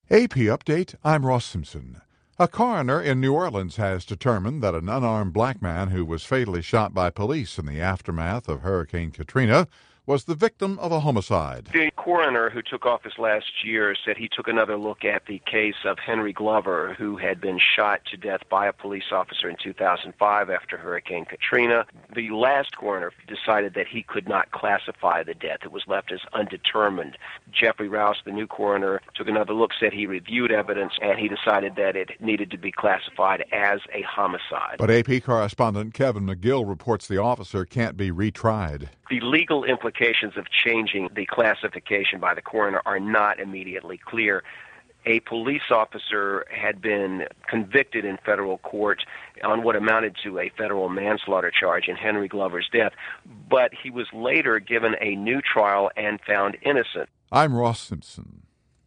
AP Update, I'm Ross Simpson. A coroner in New Orleans has determined that an unarmed black man who was fatally shot by police in the aftermath of Hurricane Katrina was the victim of a homicide. The coroner who took office last year said he took another look at the case of Henry Glover, who had been shot to death by a police officer in 2005 after Hurricane Katrina. The last coroner decided that he could not classify the death. It was left as undetermined. Jeffrey Rouse, the new coroner, took another look, said he reviewed evidence, and he decided that it needed to be classified as a homicide. But AP correspondent Kevin McGill reports the officer can't be retried. The legal implications of changing the classification by the coroner are not immediately clear. A police officer had been convicted in federal court on what amounted to a federal manslaughter charge in Henry Glover's death, but he was later given a new trial and found innocent. I'm Ross Simpson.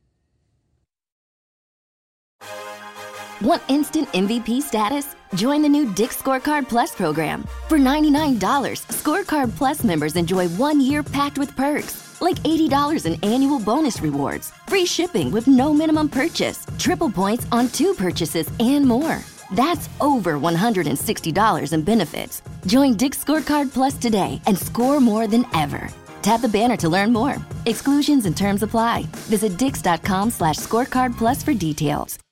Want instant MVP status? Join the new Dick's Scorecard Plus program. For $99, Scorecard Plus members enjoy 1 year packed with perks, like $80 in annual bonus rewards, free shipping with no minimum purchase, triple points on 2 purchases, and more. That's over $160 in benefits. Join Dick's Scorecard Plus today and score more than ever. Tap the banner to learn more. Exclusions and terms apply. Visit dix.com/scorecard plus for details.